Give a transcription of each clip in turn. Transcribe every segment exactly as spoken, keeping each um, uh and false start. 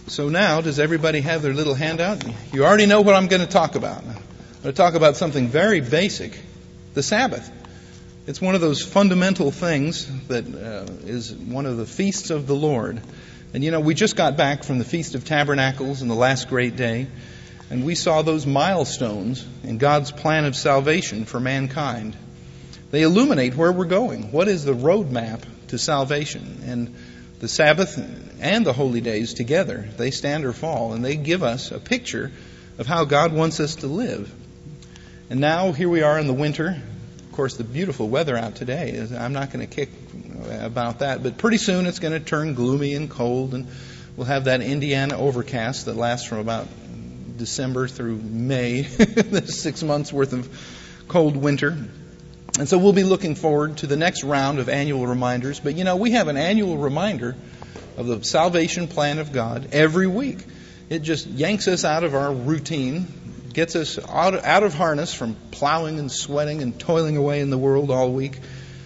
So now, does everybody have their little handout? You already know what I'm going to talk about. I'm going to talk about something very basic, the Sabbath. It's one of those fundamental things that uh, is one of the feasts of the Lord. And you know, we just got back from the Feast of Tabernacles and the last great day, and we saw those milestones in God's plan of salvation for mankind. They illuminate where we're going. What is the roadmap to salvation? And the Sabbath and the holy days together, they stand or fall, and they give us a picture of how God wants us to live. And now here we are in the winter. Of course, the beautiful weather out today is, I'm not going to kick about that, but pretty soon it's going to turn gloomy and cold, and we'll have that Indiana overcast that lasts from about December through May. There's six months worth of cold winter. And so we'll be looking forward to the next round of annual reminders. But, you know, we have an annual reminder of the salvation plan of God every week. It just yanks us out of our routine, gets us out, out of harness from plowing and sweating and toiling away in the world all week,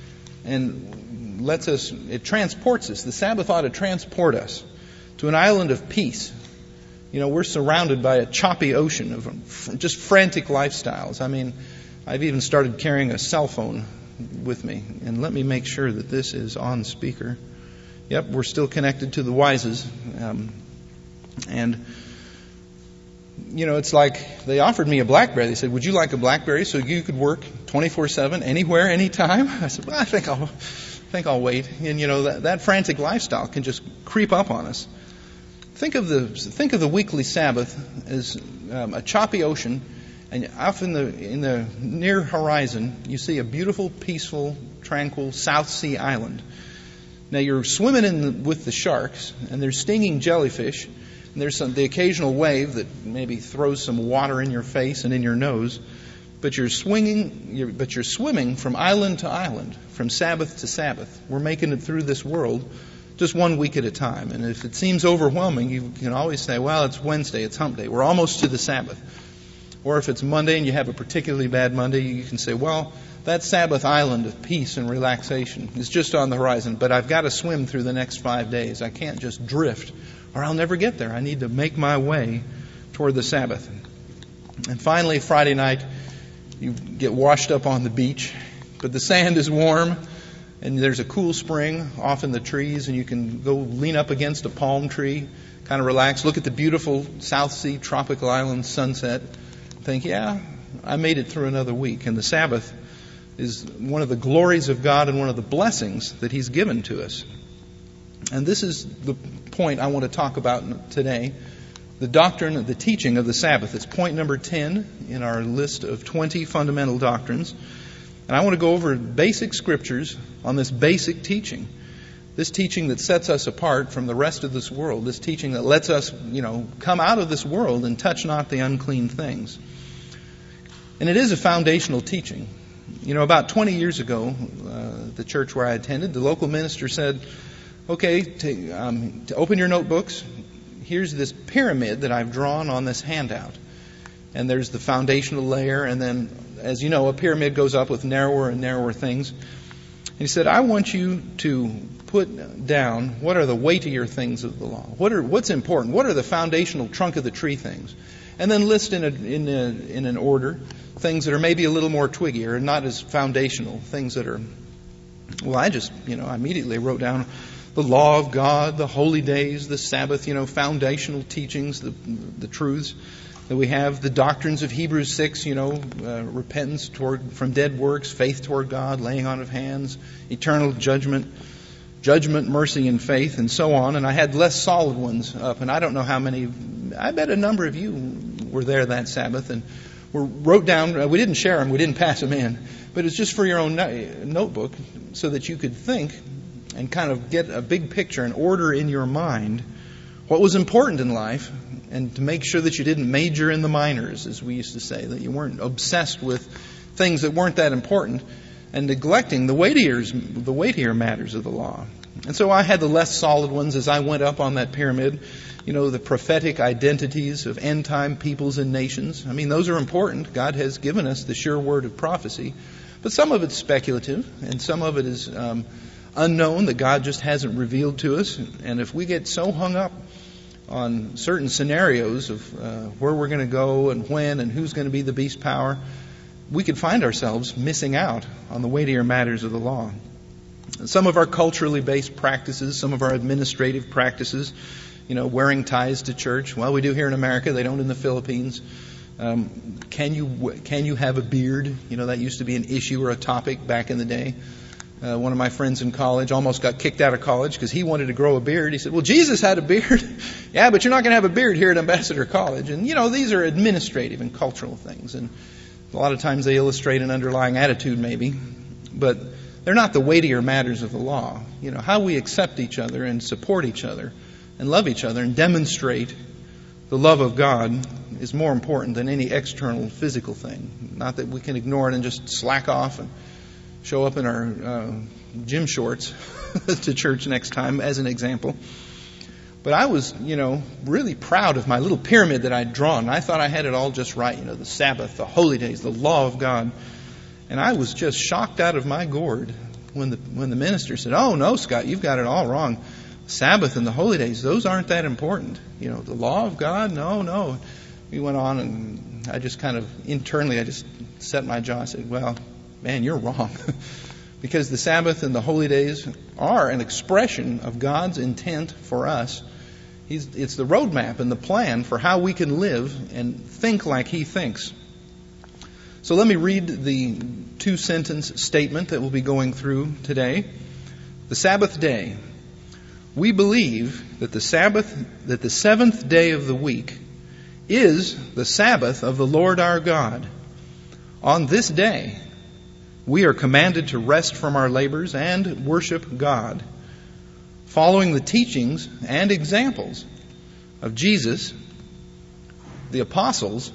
and lets us, it transports us. The Sabbath ought to transport us to an island of peace. You know, we're surrounded by a choppy ocean of just frantic lifestyles. I mean, I've even started carrying a cell phone with me. And let me make sure that this is on speaker. Yep, we're still connected to the Wises. Um, and, you know, it's like they offered me a BlackBerry. They said, would you like a BlackBerry so you could work twenty-four seven, anywhere, anytime? I said, well, I think I'll, I think I'll wait. And, you know, that, that frantic lifestyle can just creep up on us. Think of the think of the weekly Sabbath as um, a choppy ocean. And off in the in the near horizon, you see a beautiful, peaceful, tranquil South Sea island. Now you're swimming in the, with the sharks, and there's stinging jellyfish, and there's some, the occasional wave that maybe throws some water in your face and in your nose. But you're swinging, you're, but you're swimming from island to island, from Sabbath to Sabbath. We're making it through this world, just one week at a time. And if it seems overwhelming, you can always say, "Well, it's Wednesday, it's Hump Day. We're almost to the Sabbath." Or if it's Monday and you have a particularly bad Monday, you can say, well, that Sabbath island of peace and relaxation is just on the horizon, but I've got to swim through the next five days. I can't just drift, or I'll never get there. I need to make my way toward the Sabbath. And finally, Friday night, you get washed up on the beach, but the sand is warm, and there's a cool spring off in the trees, and you can go lean up against a palm tree, kind of relax, look at the beautiful South Sea tropical island sunset, think, yeah, I made it through another week. And the Sabbath is one of the glories of God and one of the blessings that He's given to us. And this is the point I want to talk about today, the doctrine, the teaching of the Sabbath. It's point number ten in our list of twenty fundamental doctrines. And I want to go over basic scriptures on this basic teaching. This teaching that sets us apart from the rest of this world. This teaching that lets us, you know, come out of this world and touch not the unclean things. And it is a foundational teaching. You know, about twenty years ago, uh, the church where I attended, the local minister said, okay, to, um, to open your notebooks, here's this pyramid that I've drawn on this handout. And there's the foundational layer, and then, as you know, a pyramid goes up with narrower and narrower things. And he said, I want you to put down what are the weightier things of the law. What are what's important? What are the foundational trunk of the tree things? And then list in a, in a, in an order things that are maybe a little more twiggier and not as foundational. Things that are, well, I just, you know, I immediately wrote down the law of God, the holy days, the Sabbath, you know, foundational teachings, the the truths that we have, the doctrines of Hebrews six, you know, uh, repentance toward from dead works, faith toward God, laying on of hands, eternal judgment, judgment, mercy, and faith, and so on. And I had less solid ones up, and I don't know how many. I bet a number of you were there that Sabbath and were wrote down. We didn't share them, we didn't pass them in, but it's just for your own notebook so that you could think and kind of get a big picture and order in your mind what was important in life, and to make sure that you didn't major in the minors, as we used to say, that you weren't obsessed with things that weren't that important and neglecting the weightier, the weightier matters of the law. And so I had the less solid ones as I went up on that pyramid. You know, the prophetic identities of end-time peoples and nations. I mean, those are important. God has given us the sure word of prophecy. But some of it's speculative, and some of it is um, unknown that God just hasn't revealed to us. And if we get so hung up on certain scenarios of uh, where we're going to go and when and who's going to be the beast power, we could find ourselves missing out on the weightier matters of the law. Some of our culturally based practices, some of our administrative practices, you know, wearing ties to church. Well, we do here in America. They don't in the Philippines. Um, can you can you have a beard? You know, that used to be an issue or a topic back in the day. Uh, one of my friends in college almost got kicked out of college because he wanted to grow a beard. He said, well, Jesus had a beard. Yeah, but you're not going to have a beard here at Ambassador College. And, you know, these are administrative and cultural things. And a lot of times they illustrate an underlying attitude maybe. But they're not the weightier matters of the law. You know, how we accept each other and support each other and love each other and demonstrate the love of God is more important than any external physical thing. Not that we can ignore it and just slack off and show up in our uh, gym shorts to church next time, as an example. But I was, you know, really proud of my little pyramid that I'd drawn. I thought I had it all just right. You know, the Sabbath, the holy days, the law of God. And I was just shocked out of my gourd when the when the minister said, "Oh no, Scott, you've got it all wrong. Sabbath and the holy days, those aren't that important. You know, the law of God, no, no." We went on, and I just kind of internally, I just set my jaw. I said, "Well, man, you're wrong." Because the Sabbath and the holy days are an expression of God's intent for us. He's, it's the roadmap and the plan for how we can live and think like He thinks. So let me read the two-sentence statement that we'll be going through today. The Sabbath day. We believe that the Sabbath, that the seventh day of the week is the Sabbath of the Lord our God. On this day, we are commanded to rest from our labors and worship God, following the teachings and examples of Jesus, the apostles,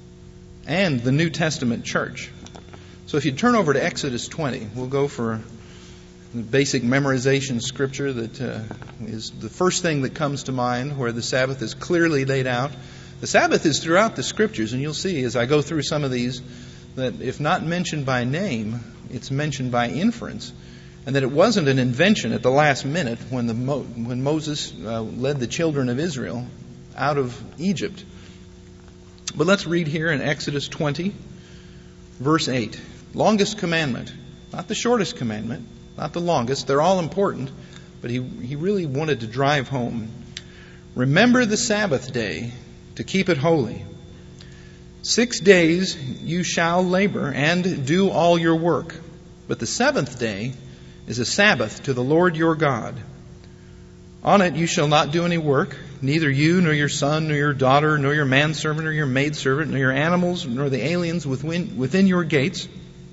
and the New Testament church. So if you turn over to Exodus twenty, we'll go for the basic memorization scripture that uh, is the first thing that comes to mind where the Sabbath is clearly laid out. The Sabbath is throughout the scriptures, and you'll see as I go through some of these that if not mentioned by name, it's mentioned by inference, and that it wasn't an invention at the last minute when the Mo- when Moses uh, led the children of Israel out of Egypt. But let's read here in Exodus twenty, verse eight. Longest commandment, not the shortest commandment, not the longest. They're all important, but he, he really wanted to drive home. Remember the Sabbath day to keep it holy. Six days you shall labor and do all your work, but the seventh day is a Sabbath to the Lord your God. On it you shall not do any work, neither you, nor your son, nor your daughter, nor your manservant, nor your maidservant, nor your animals, nor the aliens within, within your gates.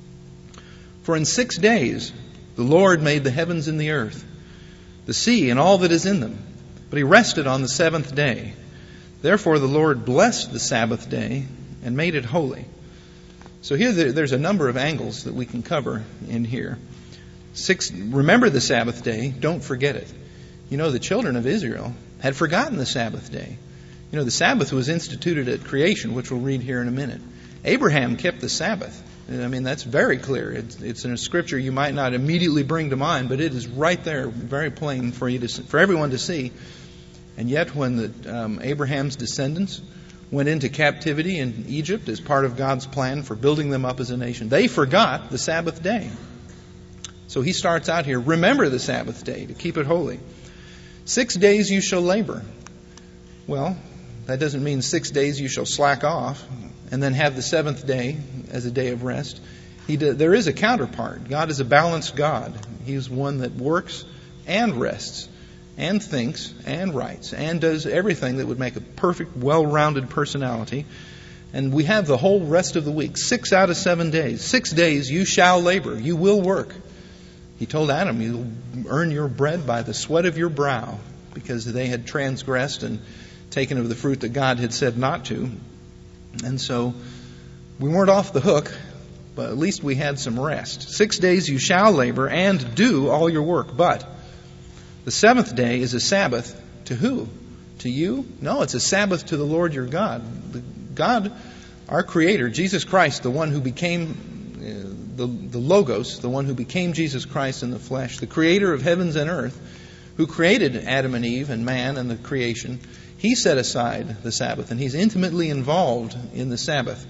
For in six days the Lord made the heavens and the earth, the sea and all that is in them, but He rested on the seventh day. Therefore the Lord blessed the Sabbath day and made it holy. So here there's a number of angles that we can cover in here. Six, remember the Sabbath day, don't forget it. You know, the children of Israel had forgotten the Sabbath day. You know, the Sabbath was instituted at creation, which we'll read here in a minute. Abraham kept the Sabbath. I mean, that's very clear. It's, it's in a scripture you might not immediately bring to mind, but it is right there, very plain for you to, for everyone to see. And yet, when the, um, Abraham's descendants went into captivity in Egypt as part of God's plan for building them up as a nation, they forgot the Sabbath day. So he starts out here, remember the Sabbath day to keep it holy. Six days you shall labor. Well, that doesn't mean six days you shall slack off and then have the seventh day as a day of rest. He do, there is a counterpart. God is a balanced God. He's one that works and rests and thinks and writes and does everything that would make a perfect, well-rounded personality. And we have the whole rest of the week, six out of seven days. Six days you shall labor. You will work. He told Adam, you'll earn your bread by the sweat of your brow, because they had transgressed and taken of the fruit that God had said not to. And so we weren't off the hook, but at least we had some rest. Six days you shall labor and do all your work. But the seventh day is a Sabbath to who? To you? No, it's a Sabbath to the Lord your God. The God, our Creator, Jesus Christ, the one who became uh, the, the Logos, the one who became Jesus Christ in the flesh, the Creator of heavens and earth, who created Adam and Eve and man and the creation. He set aside the Sabbath, and He's intimately involved in the Sabbath.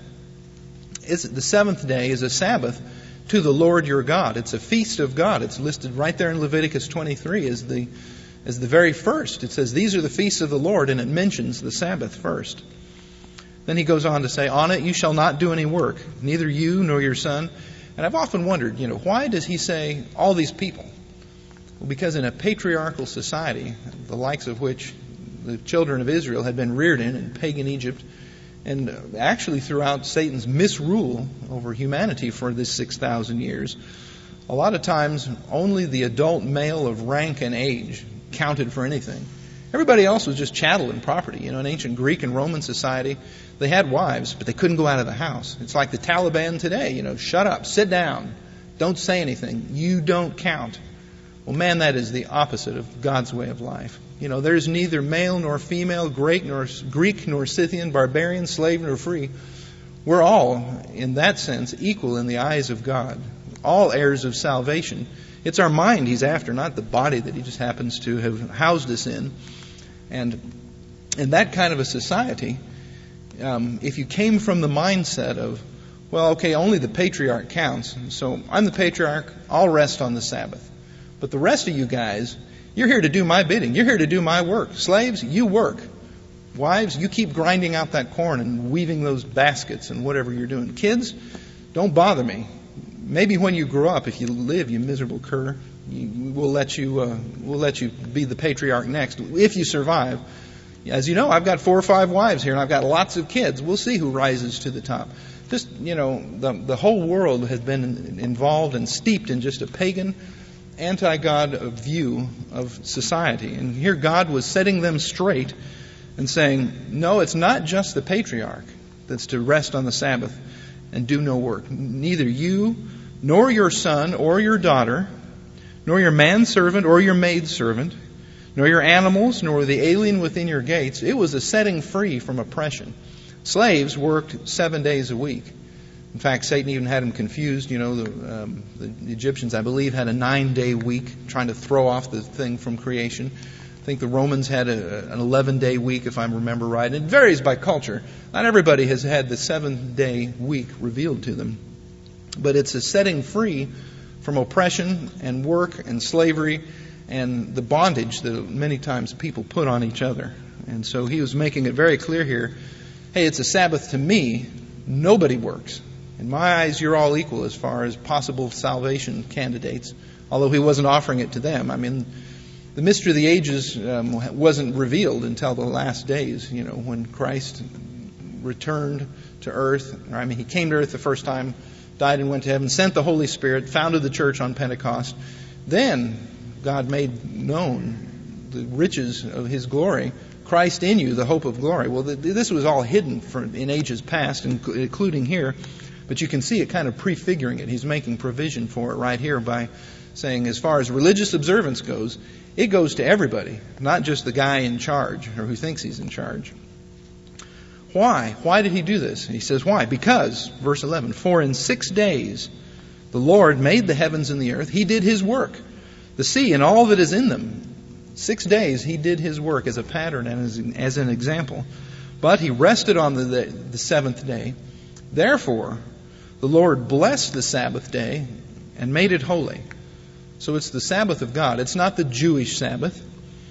It's, the seventh day is a Sabbath to the Lord your God. It's a feast of God. It's listed right there in Leviticus twenty-three as the, as the very first. It says, these are the feasts of the Lord, and it mentions the Sabbath first. Then he goes on to say, on it you shall not do any work, neither you nor your son. And I've often wondered, you know, why does he say all these people? Well, because in a patriarchal society, the likes of which the children of Israel had been reared in, in pagan Egypt, and actually throughout Satan's misrule over humanity for this six thousand years, a lot of times only the adult male of rank and age counted for anything. Everybody else was just chattel and property. You know, in ancient Greek and Roman society, they had wives, but they couldn't go out of the house. It's like the Taliban today, you know, shut up, sit down, don't say anything, you don't count. Well, man, that is the opposite of God's way of life. You know, there's neither male nor female, Greek nor Greek nor Scythian, barbarian, slave nor free. We're all, in that sense, equal in the eyes of God. All heirs of salvation. It's our mind He's after, not the body that He just happens to have housed us in. And in that kind of a society, um, if you came from the mindset of, well, okay, only the patriarch counts, so I'm the patriarch, I'll rest on the Sabbath. But the rest of you guys, you're here to do my bidding. You're here to do my work. Slaves, you work. Wives, you keep grinding out that corn and weaving those baskets and whatever you're doing. Kids, don't bother me. Maybe when you grow up, if you live, you miserable cur, you, we'll let you uh, we'll let you be the patriarch next if you survive. As you know, I've got four or five wives here, and I've got lots of kids. We'll see who rises to the top. Just, you know, the the whole world has been involved and steeped in just a pagan, anti-God view of society. And here God was setting them straight and saying, no, it's not just the patriarch that's to rest on the Sabbath and do no work. Neither you, nor your son or your daughter, nor your manservant or your maidservant, nor your animals, nor the alien within your gates. It was a setting free from oppression. Slaves worked seven days a week. In fact, Satan even had them confused. You know, the, um, the Egyptians, I believe, had a nine-day week, trying to throw off the thing from creation. I think the Romans had a, an eleven-day week, if I remember right. It varies by culture. Not everybody has had the seven-day week revealed to them. But it's a setting free from oppression and work and slavery and the bondage that many times people put on each other. And so he was making it very clear here, hey, it's a Sabbath to me. Nobody works. In my eyes, you're all equal as far as possible salvation candidates, although he wasn't offering it to them. I mean, the mystery of the ages um, wasn't revealed until the last days, you know, when Christ returned to earth. I mean, he came to earth the first time, died and went to heaven, sent the Holy Spirit, founded the church on Pentecost. Then God made known the riches of His glory, Christ in you, the hope of glory. Well, this was all hidden for, in ages past, including here. But you can see it kind of prefiguring it. He's making provision for it right here by saying, as far as religious observance goes, it goes to everybody, not just the guy in charge or who thinks he's in charge. Why? Why did he do this? He says, why? Because, verse eleven, for in six days the Lord made the heavens and the earth. He did His work, the sea and all that is in them. Six days He did His work as a pattern and as, as an example. But He rested on the, the, the seventh day. Therefore, the Lord blessed the Sabbath day and made it holy. So it's the Sabbath of God. It's not the Jewish Sabbath.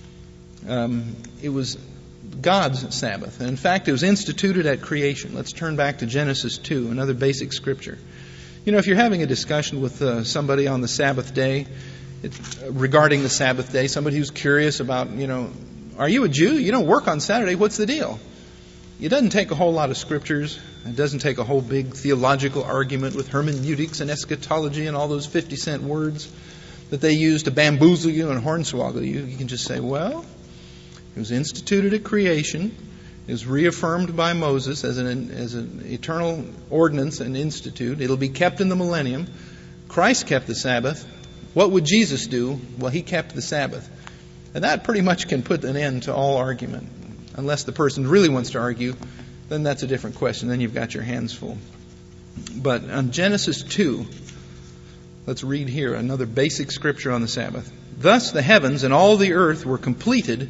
Um, it was God's Sabbath. And in fact, it was instituted at creation. Let's turn back to Genesis two, another basic scripture. You know, if you're having a discussion with uh, somebody on the Sabbath day, it's, uh, regarding the Sabbath day, somebody who's curious about, you know, are you a Jew? You don't work on Saturday. What's the deal? It doesn't take a whole lot of scriptures. It doesn't take a whole big theological argument with hermeneutics and eschatology and all those fifty cent words that they use to bamboozle you and hornswoggle you. You can just say, well, it was instituted at creation. It was reaffirmed by Moses as an, as an eternal ordinance and institute. It'll be kept in the millennium. Christ kept the Sabbath. What would Jesus do? Well, He kept the Sabbath. And that pretty much can put an end to all argument. Unless the person really wants to argue, then that's a different question. Then you've got your hands full. But on Genesis two, let's read here another basic scripture on the Sabbath. Thus the heavens and all the earth were completed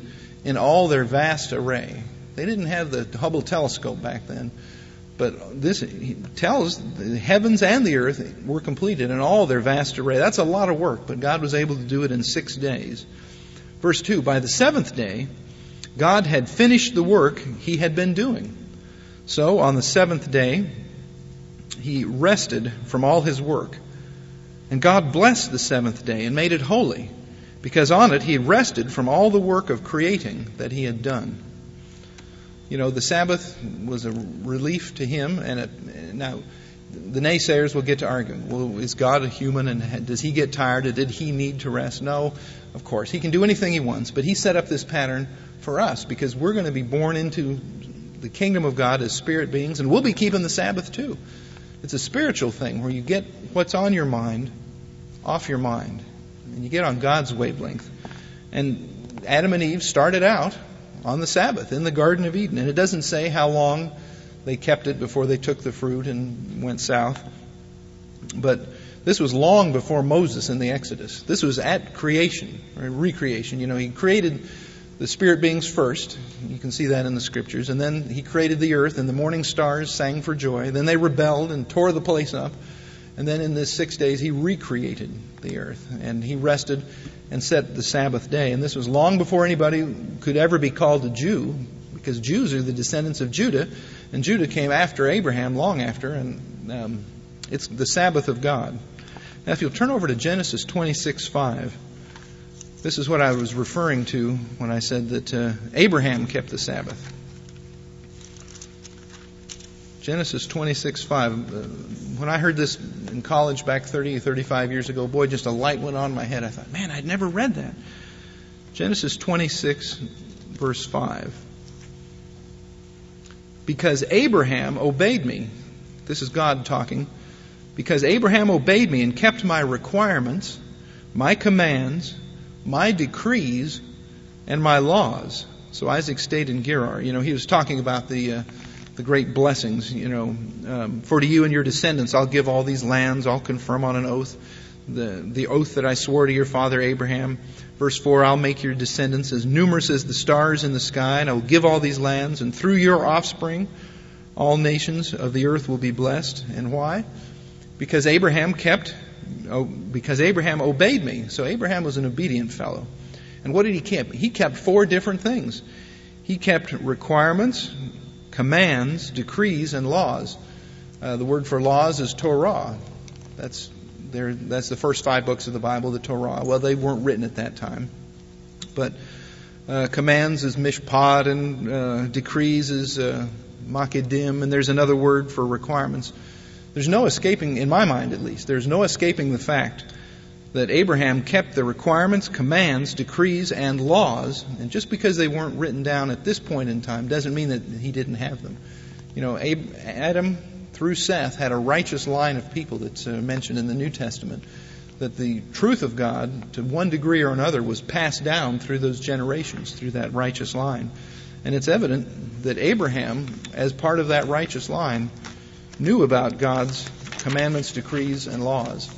in all their vast array. They didn't have the Hubble telescope back then, but this tells the heavens and the earth were completed in all their vast array. That's a lot of work, but God was able to do it in six days. Verse two, by the seventh day, God had finished the work He had been doing. So on the seventh day, He rested from all His work. And God blessed the seventh day and made it holy, because on it He had rested from all the work of creating that He had done. You know, the Sabbath was a relief to Him, and it, now the naysayers will get to arguing. Well, is God a human, and does He get tired, or did He need to rest? No, of course. He can do anything He wants, but He set up this pattern for us because we're going to be born into the kingdom of God as spirit beings, and we'll be keeping the Sabbath too. It's a spiritual thing where you get what's on your mind off your mind, and you get on God's wavelength. And Adam and Eve started out on the Sabbath in the Garden of Eden, and it doesn't say how long they kept it before they took the fruit and went south. But this was long before Moses in the Exodus. This was at creation, or recreation. You know, He created the spirit beings first. You can see that in the scriptures. And then He created the earth, and the morning stars sang for joy. Then they rebelled and tore the place up. And then in the six days He recreated the earth, and He rested and set the Sabbath day. And this was long before anybody could ever be called a Jew, because Jews are the descendants of Judah, and Judah came after Abraham, long after, and um, it's the Sabbath of God. Now if you'll turn over to Genesis twenty-six five, this is what I was referring to when I said that uh, Abraham kept the Sabbath. Genesis twenty-six five. Uh, when I heard this in college back thirty or thirty-five years ago, boy, just a light went on in my head. I thought, man, I'd never read that. Genesis twenty-six, verse five. Because Abraham obeyed me. This is God talking. Because Abraham obeyed me and kept my requirements, my commands, my decrees, and my laws. So Isaac stayed in Gerar. You know, he was talking about the uh, the great blessings. You know, um, for to you and your descendants I'll give all these lands. I'll confirm on an oath the the oath that I swore to your father Abraham. Verse four, I'll make your descendants as numerous as the stars in the sky, and I will give all these lands, and through your offspring all nations of the earth will be blessed. And why? Because Abraham kept, oh, because Abraham obeyed me. So Abraham was an obedient fellow. And what did he keep? He kept four different things. He kept requirements, commands, decrees, and laws. Uh, the word for laws is Torah. That's there. That's the first five books of the Bible, the Torah. Well, they weren't written at that time. But uh, commands is mishpat, and uh, decrees is uh, makedim, and there's another word for requirements. There's no escaping, in my mind at least, there's no escaping the fact that Abraham kept the requirements, commands, decrees, and laws. And just because they weren't written down at this point in time doesn't mean that he didn't have them. You know, Adam through Seth had a righteous line of people that's uh, mentioned in the New Testament. That the truth of God, to one degree or another, was passed down through those generations, through that righteous line. And it's evident that Abraham, as part of that righteous line, knew about God's commandments, decrees, and laws.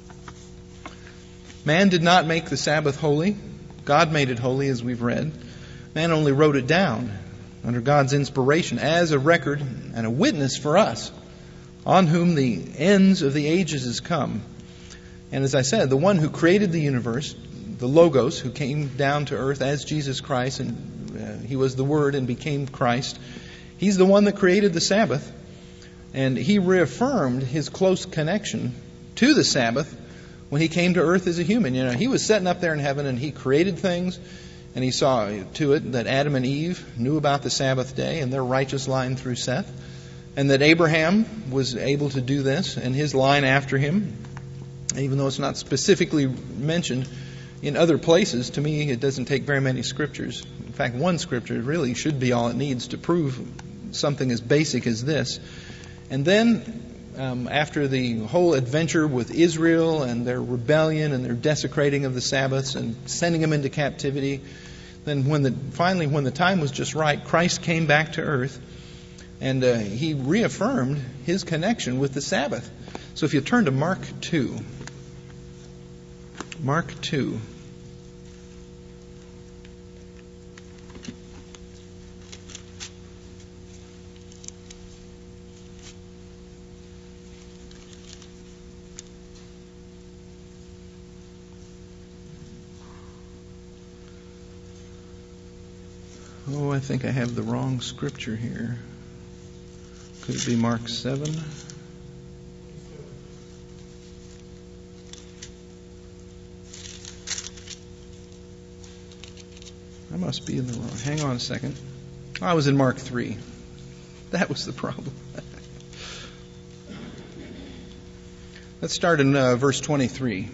Man did not make the Sabbath holy. God made it holy, as we've read. Man only wrote it down under God's inspiration as a record and a witness for us, on whom the ends of the ages has come. And as I said, the one who created the universe, the Logos, who came down to earth as Jesus Christ, and uh, He was the Word and became Christ, He's the one that created the Sabbath. And He reaffirmed His close connection to the Sabbath when He came to earth as a human. You know, He was sitting up there in heaven and He created things, and He saw to it that Adam and Eve knew about the Sabbath day and their righteous line through Seth, and that Abraham was able to do this and his line after him, even though it's not specifically mentioned in other places. To me, it doesn't take very many scriptures. In fact, one scripture really should be all it needs to prove something as basic as this. And then, um, after the whole adventure with Israel and their rebellion and their desecrating of the Sabbaths and sending them into captivity, then when the finally, when the time was just right, Christ came back to earth, and uh, He reaffirmed His connection with the Sabbath. So if you turn to Mark two, Mark two. Oh, I think I have the wrong scripture here. Could it be Mark seven? I must be in the wrong. Hang on a second. I was in Mark three. That was the problem. Let's start in uh, verse twenty-three.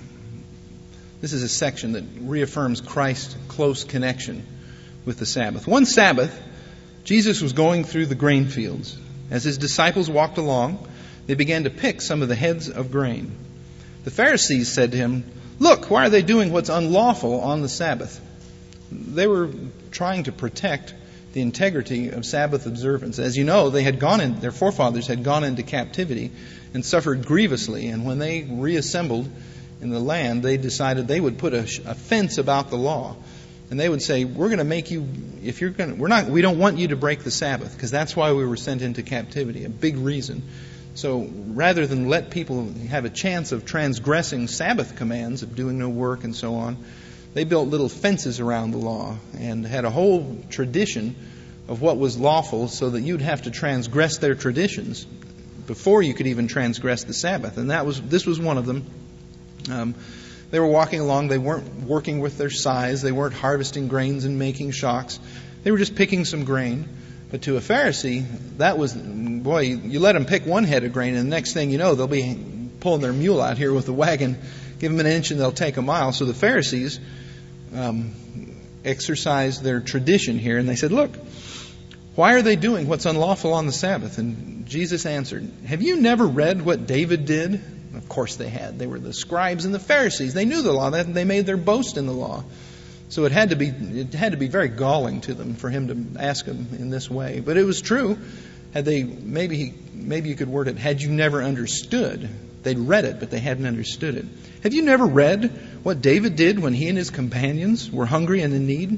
This is a section that reaffirms Christ's close connection with the Sabbath. One Sabbath, Jesus was going through the grain fields. As his disciples walked along, they began to pick some of the heads of grain. The Pharisees said to him, "Look, why are they doing what's unlawful on the Sabbath?" They were trying to protect the integrity of Sabbath observance. As you know, they had gone in, their forefathers had gone into captivity and suffered grievously. And when they reassembled in the land, they decided they would put a, a fence about the law. And they would say, "We're going to make you, if you're going to, we're not, we don't want you to break the Sabbath, because that's why we were sent into captivity." A big reason. So rather than let people have a chance of transgressing Sabbath commands of doing no work and so on, they built little fences around the law and had a whole tradition of what was lawful, so that you'd have to transgress their traditions before you could even transgress the Sabbath. And that was this was one of them. Um, they were walking along. They weren't working with their scythes. They weren't harvesting grains and making shocks. They were just picking some grain. But to a Pharisee, that was, boy, you let them pick one head of grain, and the next thing you know, they'll be pulling their mule out here with a wagon. Give them an inch and they'll take a mile. So the Pharisees um, exercised their tradition here, and they said, "Look, why are they doing what's unlawful on the Sabbath?" And Jesus answered, "Have you never read what David did?" Of course they had. They were the scribes and the Pharisees. They knew the law. They made their boast in the law. So it had to be it had to be very galling to them for him to ask them in this way. But it was true. Had they maybe he, maybe you could word it, had you never understood. They'd read it, but they hadn't understood it. Have you never read what David did when he and his companions were hungry and in need?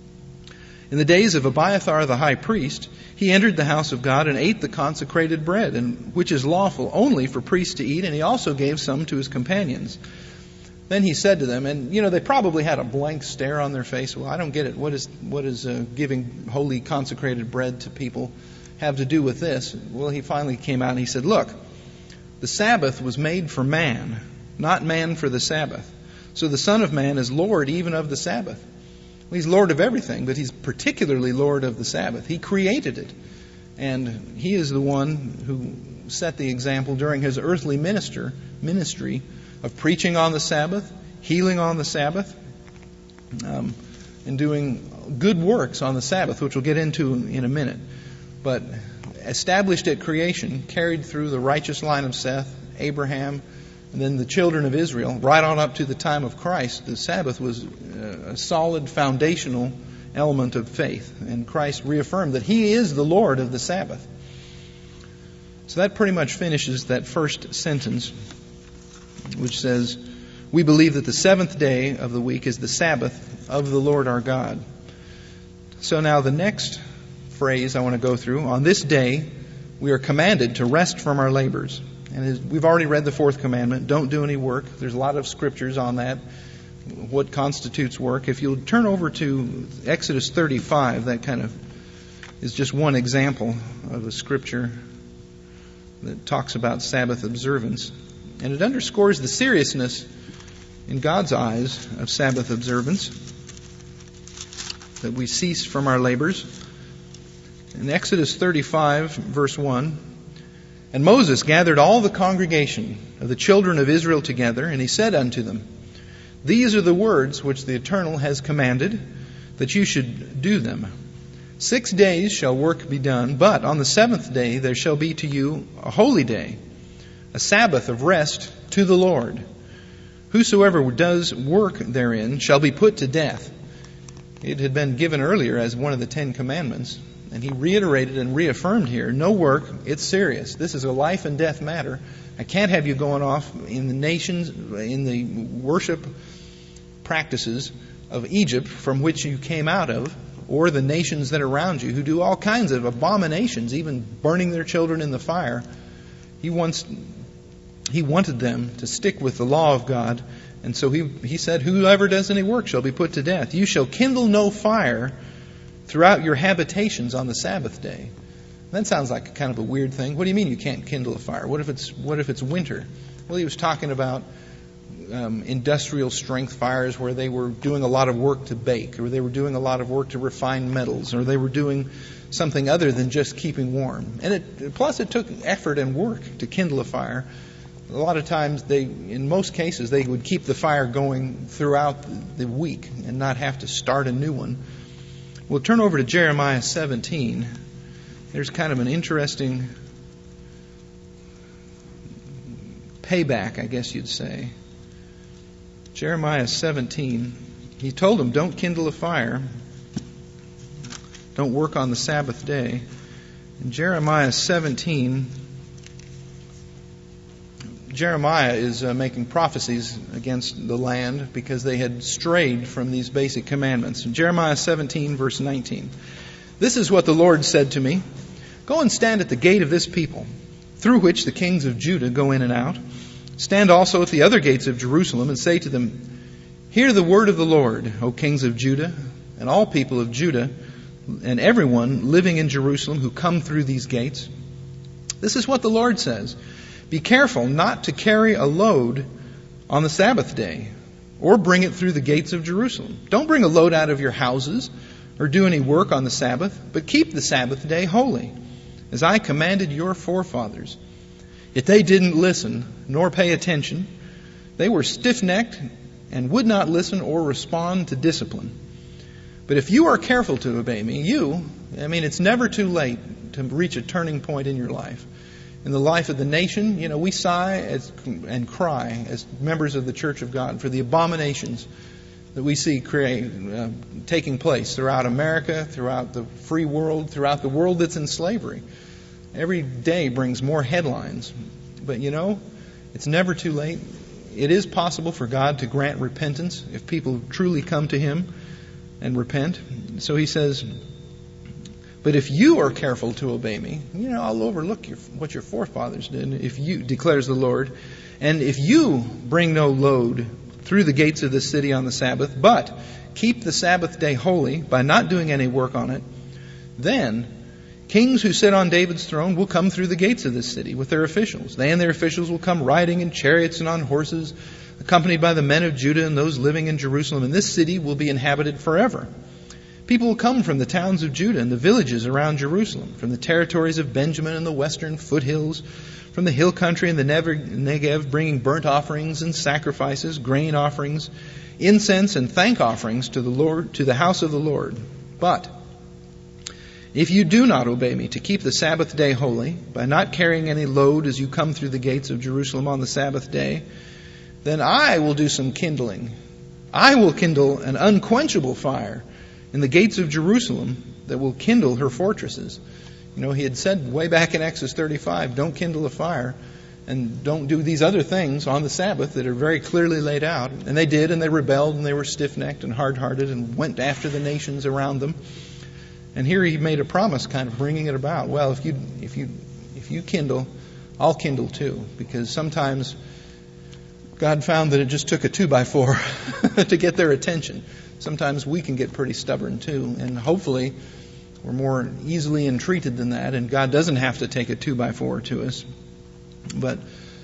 In the days of Abiathar the high priest, he entered the house of God and ate the consecrated bread, and which is lawful only for priests to eat, and he also gave some to his companions. Then he said to them, and you know, they probably had a blank stare on their face. Well, I don't get it. What is what is uh, giving holy consecrated bread to people have to do with this? Well, he finally came out and he said, "Look, the Sabbath was made for man, not man for the Sabbath. So the Son of Man is Lord even of the Sabbath." Well, he's Lord of everything, but he's particularly Lord of the Sabbath. He created it. And he is the one who set the example during his earthly minister, ministry of preaching on the Sabbath, healing on the Sabbath, um, and doing good works on the Sabbath, which we'll get into in a minute. But established at creation, carried through the righteous line of Seth, Abraham, and then the children of Israel, right on up to the time of Christ, the Sabbath was a solid foundational element of faith. And Christ reaffirmed that He is the Lord of the Sabbath. So that pretty much finishes that first sentence, which says, "We believe that the seventh day of the week is the Sabbath of the Lord our God." So now the next phrase I want to go through, "On this day we are commanded to rest from our labors." And we've already read the fourth commandment, don't do any work. There's a lot of scriptures on that, what constitutes work. If you'll turn over to Exodus thirty-five, that kind of is just one example of a scripture that talks about Sabbath observance. And it underscores the seriousness in God's eyes of Sabbath observance, that we cease from our labors. In Exodus thirty-five, verse one, "And Moses gathered all the congregation of the children of Israel together, and he said unto them, These are the words which the Eternal has commanded, that you should do them. Six days shall work be done, but on the seventh day there shall be to you a holy day, a Sabbath of rest to the Lord. Whosoever does work therein shall be put to death." It had been given earlier as one of the Ten Commandments, and he reiterated and reaffirmed here, no work, it's serious. This is a life and death matter. I can't have you going off in the nations, in the worship practices of Egypt from which you came out of, or the nations that are around you who do all kinds of abominations, even burning their children in the fire. He wants, he wanted them to stick with the law of God, and so he, he said, "Whoever does any work shall be put to death. You shall kindle no fire throughout your habitations on the Sabbath day. That sounds like kind of a weird thing. What do you mean you can't kindle a fire? What if it's what if it's winter? Well, he was talking about um, industrial strength fires where they were doing a lot of work to bake, or they were doing a lot of work to refine metals, or they were doing something other than just keeping warm. And it, plus it took effort and work to kindle a fire. A lot of times, they, in most cases, they would keep the fire going throughout the week and not have to start a new one. We'll turn over to Jeremiah seventeen. There's kind of an interesting payback, I guess you'd say. Jeremiah seventeen. He told them, don't kindle a fire. Don't work on the Sabbath day. In Jeremiah seventeen, Jeremiah is uh, making prophecies against the land because they had strayed from these basic commandments. In Jeremiah seventeen, verse nineteen, this is what the Lord said to me. Go and stand at the gate of this people, through which the kings of Judah go in and out. Stand also at the other gates of Jerusalem and say to them, hear the word of the Lord, O kings of Judah, and all people of Judah, and everyone living in Jerusalem who come through these gates. This is what the Lord says. Be careful not to carry a load on the Sabbath day, or bring it through the gates of Jerusalem. Don't bring a load out of your houses, or do any work on the Sabbath, but keep the Sabbath day holy, as I commanded your forefathers. Yet they didn't listen, nor pay attention. They were stiff-necked and would not listen or respond to discipline. But if you are careful to obey me, you, I mean, it's never too late to reach a turning point in your life. In the life of the nation, you know, we sigh as, and cry as members of the Church of God for the abominations that we see create, uh, taking place throughout America, throughout the free world, throughout the world that's in slavery. Every day brings more headlines. But, you know, it's never too late. It is possible for God to grant repentance if people truly come to Him and repent. So He says, but if you are careful to obey me, you know, I'll overlook your, what your forefathers did, if you, declares the Lord. And if you bring no load through the gates of this city on the Sabbath, but keep the Sabbath day holy by not doing any work on it, then kings who sit on David's throne will come through the gates of this city with their officials. They and their officials will come riding in chariots and on horses, accompanied by the men of Judah and those living in Jerusalem. And this city will be inhabited forever. People will come from the towns of Judah and the villages around Jerusalem, from the territories of Benjamin and the western foothills, from the hill country and the Negev, bringing burnt offerings and sacrifices, grain offerings, incense and thank offerings to the Lord, to the house of the Lord. But if you do not obey me to keep the Sabbath day holy, by not carrying any load as you come through the gates of Jerusalem on the Sabbath day, then I will do some kindling. I will kindle an unquenchable fire in the gates of Jerusalem that will kindle her fortresses. You know, he had said way back in Exodus thirty-five, don't kindle a fire and don't do these other things on the Sabbath that are very clearly laid out. And they did, and they rebelled, and they were stiff-necked and hard-hearted and went after the nations around them. And here he made a promise, kind of bringing it about. Well, if you if you if you kindle, I'll kindle too, because sometimes God found that it just took a two by four to get their attention. Sometimes we can get pretty stubborn too, and hopefully we're more easily entreated than that, and God doesn't have to take a two by four to us. But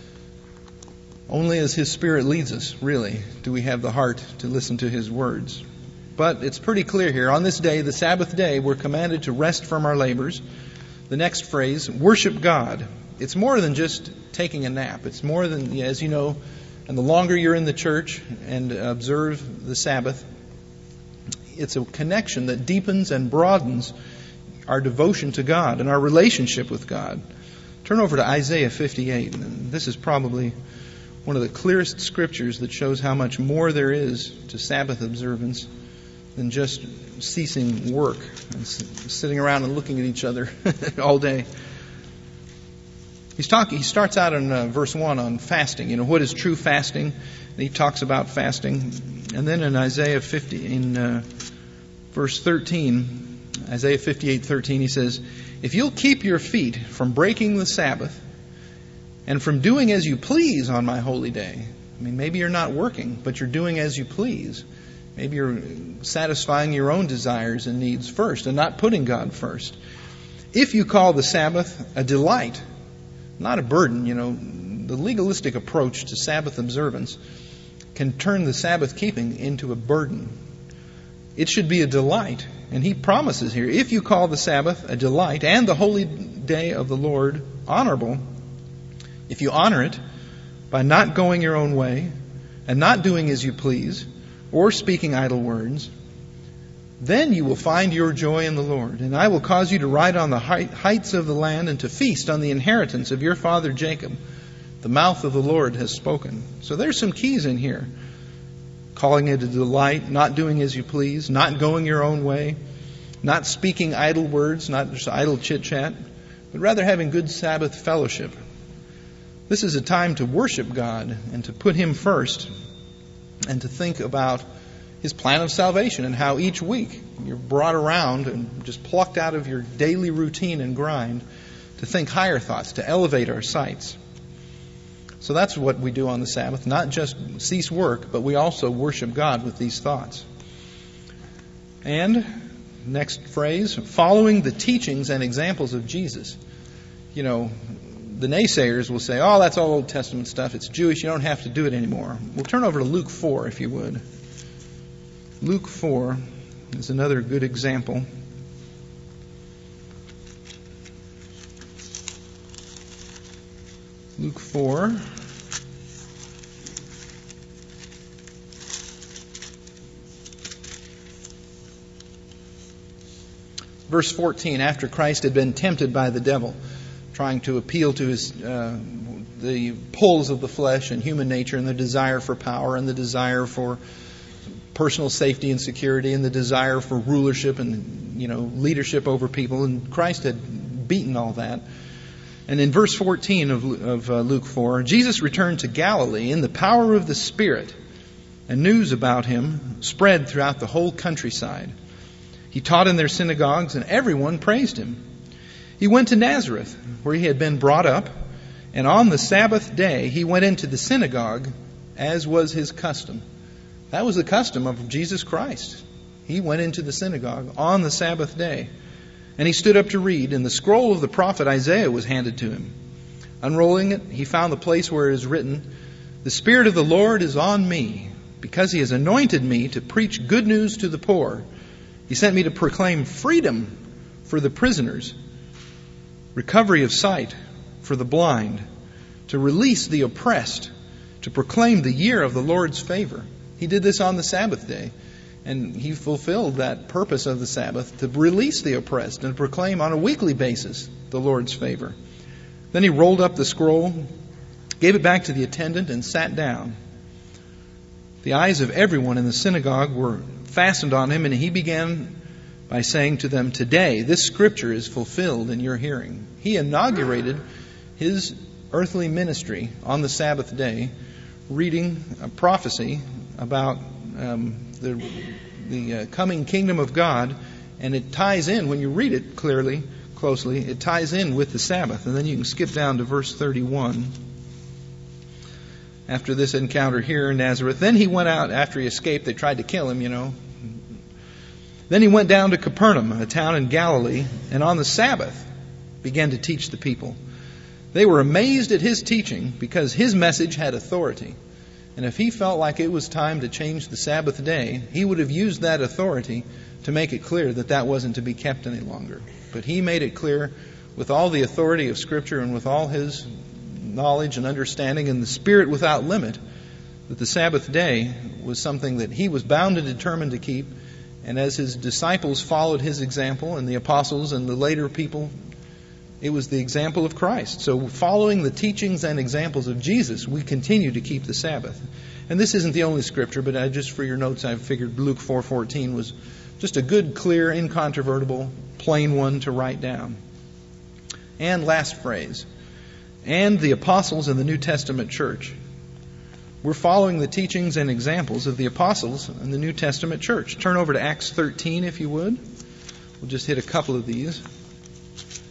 only as His Spirit leads us, really, do we have the heart to listen to His words. But it's pretty clear here. On this day, the Sabbath day, we're commanded to rest from our labors. The next phrase, worship God. It's more than just taking a nap. It's more than, as you know, and the longer you're in the church and observe the Sabbath, it's a connection that deepens and broadens our devotion to God and our relationship with God. Turn over to Isaiah fifty-eight. And this is probably one of the clearest scriptures that shows how much more there is to Sabbath observance than just ceasing work and sitting around and looking at each other all day. He's talking. He starts out in uh, verse one on fasting. You know, what is true fasting? And he talks about fasting. And then in Isaiah fifty, in uh, verse thirteen, Isaiah fifty-eight thirteen, he says, if you'll keep your feet from breaking the Sabbath and from doing as you please on my holy day. I mean, maybe you're not working, but you're doing as you please. Maybe you're satisfying your own desires and needs first and not putting God first. If you call the Sabbath a delight, not a burden, you know, the legalistic approach to Sabbath observance can turn the Sabbath keeping into a burden. It should be a delight. And he promises here, if you call the Sabbath a delight and the holy day of the Lord honorable, if you honor it by not going your own way and not doing as you please or speaking idle words, then you will find your joy in the Lord. And I will cause you to ride on the heights of the land and to feast on the inheritance of your father Jacob. The mouth of the Lord has spoken. So there's some keys in here. Calling it a delight, not doing as you please, not going your own way, not speaking idle words, not just idle chit-chat, but rather having good Sabbath fellowship. This is a time to worship God and to put Him first and to think about His plan of salvation and how each week you're brought around and just plucked out of your daily routine and grind to think higher thoughts, to elevate our sights. So that's what we do on the Sabbath, not just cease work, but we also worship God with these thoughts. And, next phrase, following the teachings and examples of Jesus. You know, the naysayers will say, oh, that's all Old Testament stuff. It's Jewish. You don't have to do it anymore. We'll turn over to Luke four, if you would. Luke four is another good example. Luke four. Verse fourteen, after Christ had been tempted by the devil, trying to appeal to his uh, the pulls of the flesh and human nature and the desire for power and the desire for personal safety and security and the desire for rulership and, you know, leadership over people. And Christ had beaten all that. And in verse fourteen of, of uh, Luke four, Jesus returned to Galilee in the power of the Spirit, and news about Him spread throughout the whole countryside. He taught in their synagogues, and everyone praised Him. He went to Nazareth, where He had been brought up, and on the Sabbath day He went into the synagogue, as was His custom. That was the custom of Jesus Christ. He went into the synagogue on the Sabbath day. And he stood up to read, and the scroll of the prophet Isaiah was handed to him. Unrolling it, he found the place where it is written, "The Spirit of the Lord is on me, because He has anointed me to preach good news to the poor. He sent me to proclaim freedom for the prisoners, recovery of sight for the blind, to release the oppressed, to proclaim the year of the Lord's favor." He did this on the Sabbath day. And He fulfilled that purpose of the Sabbath to release the oppressed and proclaim on a weekly basis the Lord's favor. Then He rolled up the scroll, gave it back to the attendant, and sat down. The eyes of everyone in the synagogue were fastened on Him, and He began by saying to them, "Today this scripture is fulfilled in your hearing." He inaugurated His earthly ministry on the Sabbath day, reading a prophecy about um, the, the uh, coming kingdom of God, and it ties in, when you read it clearly, closely, it ties in with the Sabbath. And then you can skip down to verse thirty-one. After this encounter here in Nazareth, then He went out after He escaped. They tried to kill Him, you know. Then He went down to Capernaum, a town in Galilee, and on the Sabbath began to teach the people. They were amazed at His teaching because His message had authority. And if He felt like it was time to change the Sabbath day, He would have used that authority to make it clear that that wasn't to be kept any longer. But He made it clear with all the authority of Scripture and with all His knowledge and understanding and the Spirit without limit that the Sabbath day was something that He was bound and determined to keep. And as His disciples followed His example, and the apostles and the later people, it was the example of Christ. So following the teachings and examples of Jesus, we continue to keep the Sabbath. And this isn't the only scripture, but I just for your notes, I figured Luke four fourteen was just a good, clear, incontrovertible, plain one to write down. And last phrase, and the apostles in the New Testament church. We're following the teachings and examples of the apostles in the New Testament church. Turn over to Acts thirteen, if you would. We'll just hit a couple of these.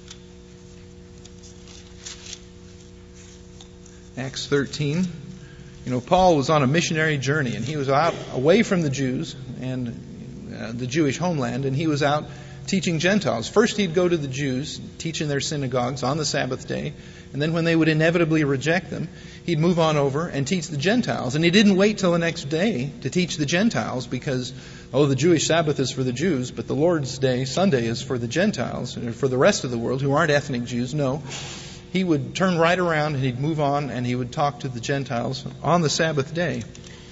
Acts thirteen. You know, Paul was on a missionary journey, and he was out away from the Jews and uh, the Jewish homeland, and he was out teaching Gentiles. First he'd go to the Jews, teach in their synagogues on the Sabbath day, and then when they would inevitably reject them, he'd move on over and teach the Gentiles. And he didn't wait till the next day to teach the Gentiles because, oh, the Jewish Sabbath is for the Jews, but the Lord's Day, Sunday, is for the Gentiles, or for the rest of the world who aren't ethnic Jews. No. He would turn right around and he'd move on and he would talk to the Gentiles on the Sabbath day.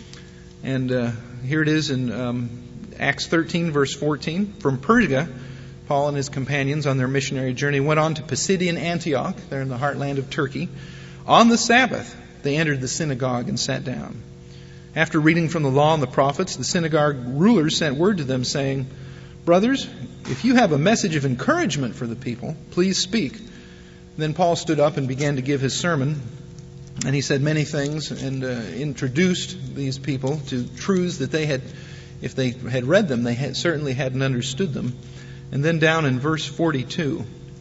And uh, here it is in um, Acts thirteen, verse fourteen. From Perga, Paul and his companions on their missionary journey went on to Pisidian Antioch, there in the heartland of Turkey. On the Sabbath, they entered the synagogue and sat down. After reading from the law and the prophets, the synagogue rulers sent word to them saying, "Brothers, if you have a message of encouragement for the people, please speak." Then Paul stood up and began to give his sermon, and he said many things and uh, introduced these people to truths that they had, if they had read them, they had, certainly hadn't understood them. And then down in verse forty-two,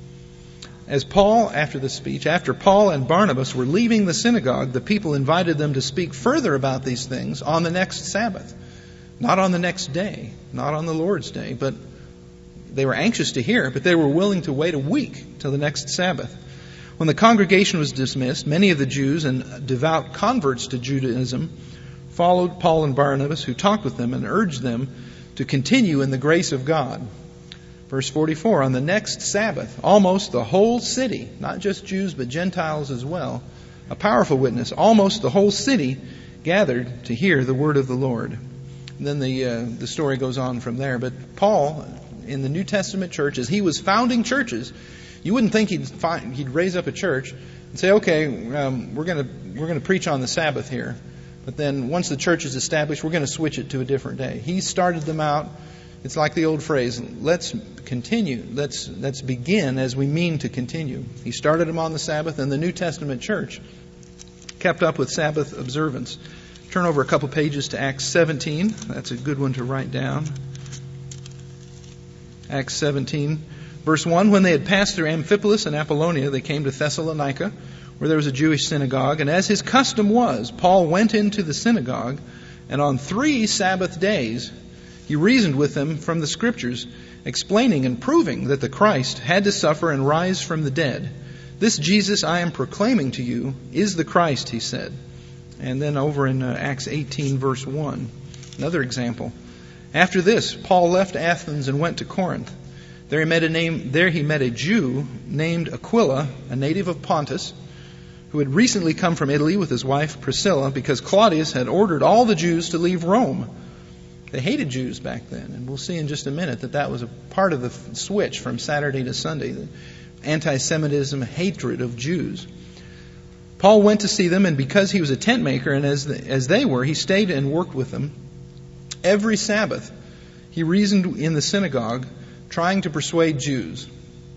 as Paul, after the speech, after Paul and Barnabas were leaving the synagogue, the people invited them to speak further about these things on the next Sabbath. Not on the next day, not on the Lord's Day, but they were anxious to hear, but they were willing to wait a week till the next Sabbath. When the congregation was dismissed, many of the Jews and devout converts to Judaism followed Paul and Barnabas, who talked with them and urged them to continue in the grace of God. Verse forty-four, on the next Sabbath, almost the whole city, not just Jews but Gentiles as well, a powerful witness, almost the whole city gathered to hear the word of the Lord. And then the uh, the story goes on from there. But Paul, in the New Testament church, as he was founding churches, you wouldn't think he'd find, he'd raise up a church and say, okay, um, we're going to we're going to preach on the Sabbath here. But then once the church is established, we're going to switch it to a different day. He started them out. It's like the old phrase, let's continue, let's let's begin as we mean to continue. He started them on the Sabbath, and the New Testament church kept up with Sabbath observance. Turn over a couple pages to Acts seventeen. That's a good one to write down. Acts seventeen, verse one, when they had passed through Amphipolis and Apollonia, they came to Thessalonica, where there was a Jewish synagogue. And as his custom was, Paul went into the synagogue, and on three Sabbath days he reasoned with them from the Scriptures, explaining and proving that the Christ had to suffer and rise from the dead. This Jesus I am proclaiming to you is the Christ, he said. And then over in uh, Acts eighteen, verse one, another example. After this, Paul left Athens and went to Corinth. There he met a name. There he met a Jew named Aquila, a native of Pontus, who had recently come from Italy with his wife Priscilla, because Claudius had ordered all the Jews to leave Rome. They hated Jews back then, and we'll see in just a minute that that was a part of the switch from Saturday to Sunday, the anti-Semitism, hatred of Jews. Paul went to see them, and because he was a tent maker, and as the, as they were, he stayed and worked with them. Every Sabbath, he reasoned in the synagogue, trying to persuade Jews.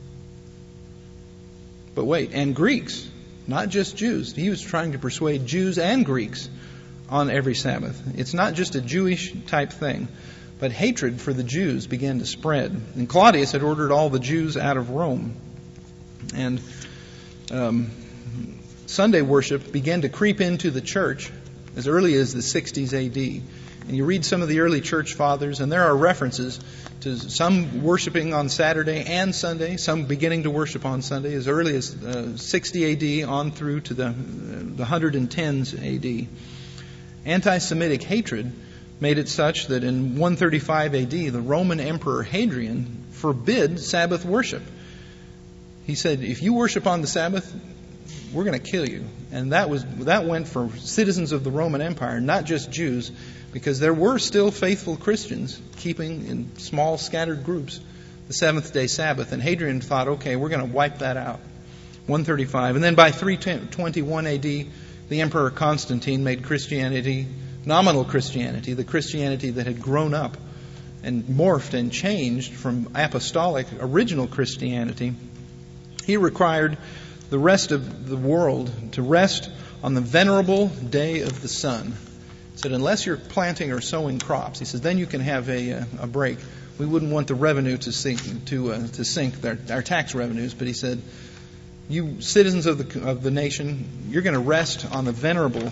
But wait, and Greeks, not just Jews. He was trying to persuade Jews and Greeks on every Sabbath. It's not just a Jewish type thing, but hatred for the Jews began to spread. And Claudius had ordered all the Jews out of Rome. And um, Sunday worship began to creep into the church as early as the sixties A D. And you read some of the early church fathers, and there are references to some worshiping on Saturday and Sunday, some beginning to worship on Sunday as early as uh, sixty A D on through to the, uh, the one tens A D. Anti-Semitic hatred made it such that in one thirty-five A D, the Roman Emperor Hadrian forbid Sabbath worship. He said, if you worship on the Sabbath, we're going to kill you. And that was that went for citizens of the Roman Empire, not just Jews, because there were still faithful Christians keeping in small scattered groups the seventh day Sabbath. And Hadrian thought, okay, we're going to wipe that out. one thirty-five. And then by three twenty-one A D, the Emperor Constantine made Christianity, nominal Christianity, the Christianity that had grown up and morphed and changed from apostolic, original Christianity. He required the rest of the world to rest on the venerable day of the sun. He said, unless you're planting or sowing crops, he says, then you can have a, a break. We wouldn't want the revenue to sink, to uh, to sink our, our tax revenues, but he said, you citizens of the of the nation, you're going to rest on the venerable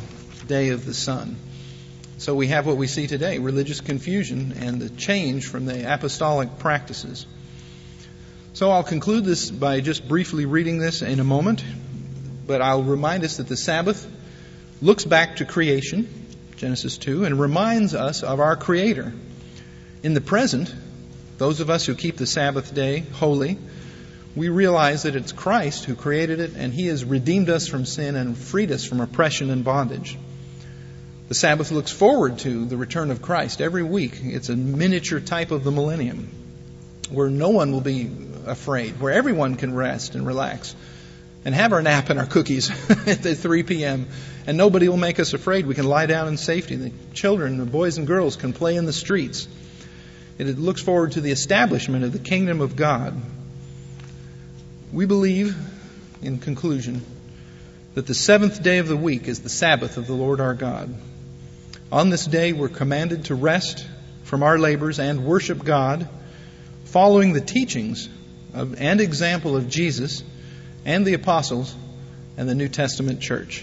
day of the sun. So we have what we see today, religious confusion and the change from the apostolic practices. So I'll conclude this by just briefly reading this in a moment, but I'll remind us that the Sabbath looks back to creation, Genesis two, and reminds us of our Creator. In the present, those of us who keep the Sabbath day holy, we realize that it's Christ who created it, and He has redeemed us from sin and freed us from oppression and bondage. The Sabbath looks forward to the return of Christ every week. It's a miniature type of the millennium, where no one will be afraid, where everyone can rest and relax and have our nap and our cookies at three p.m. and nobody will make us afraid. We can lie down in safety. The children, the boys and girls can play in the streets. It looks forward to the establishment of the kingdom of God. We believe, in conclusion, that the seventh day of the week is the Sabbath of the Lord our God. On this day, we're commanded to rest from our labors and worship God, following the teachings of, and example of Jesus and the apostles and the New Testament church.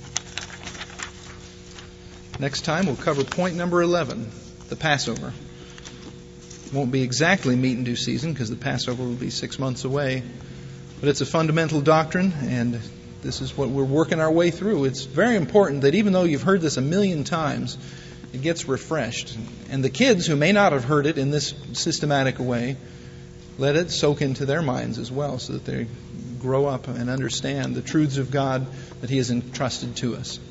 Next time, we'll cover point number eleven, the Passover. It won't be exactly meat and due season because the Passover will be six months away. But it's a fundamental doctrine, and this is what we're working our way through. It's very important that even though you've heard this a million times, it gets refreshed. And the kids who may not have heard it in this systematic way, let it soak into their minds as well so that they grow up and understand the truths of God that He has entrusted to us.